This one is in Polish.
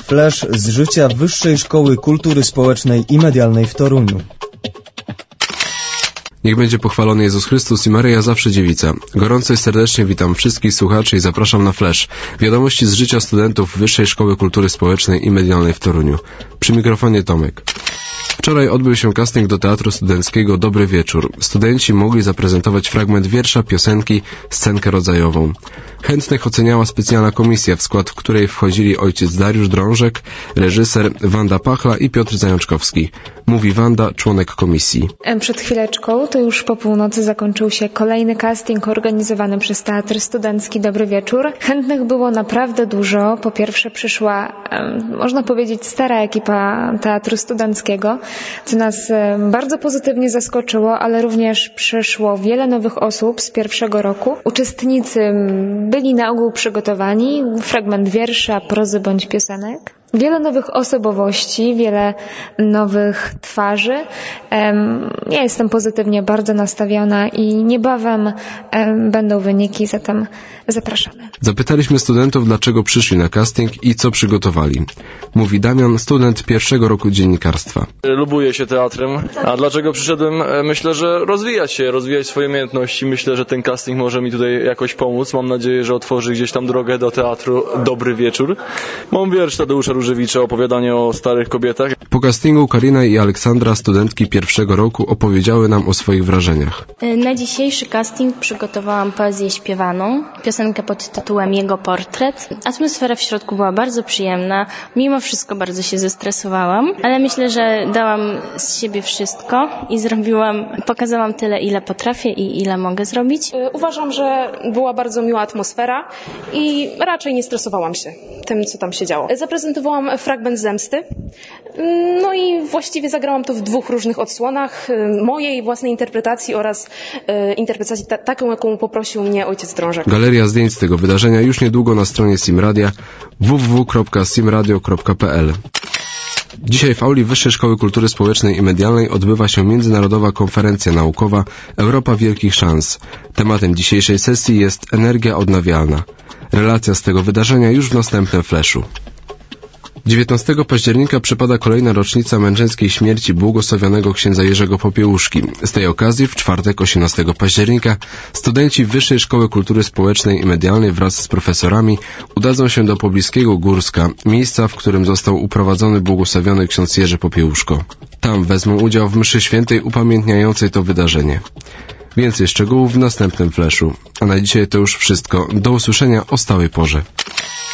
Flash z życia Wyższej Szkoły Kultury Społecznej i Medialnej w Toruniu. Niech będzie pochwalony Jezus Chrystus i Maryja zawsze dziewica. Gorąco i serdecznie witam wszystkich słuchaczy i zapraszam na Flash. Wiadomości z życia studentów Wyższej Szkoły Kultury Społecznej i Medialnej w Toruniu. Przy mikrofonie Tomek. Wczoraj odbył się casting do Teatru Studenckiego Dobry Wieczór. Studenci mogli zaprezentować fragment wiersza, piosenki, scenkę rodzajową. Chętnych oceniała specjalna komisja, w skład której wchodzili ojciec Dariusz Drążek, reżyser Wanda Pachla i Piotr Zajączkowski. Mówi Wanda, członek komisji. Przed chwileczką, to już po północy, zakończył się kolejny casting organizowany przez Teatr Studencki Dobry Wieczór. Chętnych było naprawdę dużo. Po pierwsze przyszła, można powiedzieć, stara ekipa Teatru Studenckiego, co nas bardzo pozytywnie zaskoczyło, ale również przyszło wiele nowych osób z pierwszego roku. Uczestnicy byli na ogół przygotowani, fragment wiersza, prozy bądź piosenek. Wiele nowych osobowości, wiele nowych twarzy. Ja jestem pozytywnie bardzo nastawiona i niebawem będą wyniki, zatem zapraszamy. Zapytaliśmy studentów, dlaczego przyszli na casting i co przygotowali. Mówi Damian, student pierwszego roku dziennikarstwa. Lubuję się teatrem. A dlaczego przyszedłem? Myślę, że rozwijać swoje umiejętności. Myślę, że ten casting może mi tutaj jakoś pomóc. Mam nadzieję, że otworzy gdzieś tam drogę do Teatru Dobry Wieczór. Mam wiersz Tadeusza Różewicza, opowiadanie o starych kobietach. Po castingu Karina i Aleksandra, studentki pierwszego roku, opowiedziały nam o swoich wrażeniach. Na dzisiejszy casting przygotowałam poezję śpiewaną, piosenkę pod tytułem Jego portret. Atmosfera w środku była bardzo przyjemna. Mimo wszystko bardzo się zestresowałam, ale myślę, że dałam z siebie wszystko i pokazałam tyle, ile potrafię i ile mogę zrobić. Uważam, że była bardzo miła atmosfera i raczej nie stresowałam się tym, co tam się działo. Zaprezentowałam fragment zemsty, no i właściwie zagrałam to w dwóch różnych odsłonach, mojej własnej interpretacji oraz interpretacji taką, jaką poprosił mnie ojciec Drążek. Galeria zdjęć z tego wydarzenia już niedługo na stronie Simradia www.simradio.pl. Dzisiaj w auli Wyższej Szkoły Kultury Społecznej i Medialnej odbywa się międzynarodowa konferencja naukowa Europa Wielkich Szans. Tematem dzisiejszej sesji jest energia odnawialna. Relacja z tego wydarzenia już w następnym flashu. 19 października przypada kolejna rocznica męczeńskiej śmierci błogosławionego księdza Jerzego Popiełuszki. Z tej okazji w czwartek 18 października studenci Wyższej Szkoły Kultury Społecznej i Medialnej wraz z profesorami udadzą się do pobliskiego Górska, miejsca, w którym został uprowadzony błogosławiony ksiądz Jerzy Popiełuszko. Tam wezmą udział w mszy świętej upamiętniającej to wydarzenie. Więcej szczegółów w następnym flashu. A na dzisiaj to już wszystko. Do usłyszenia o stałej porze.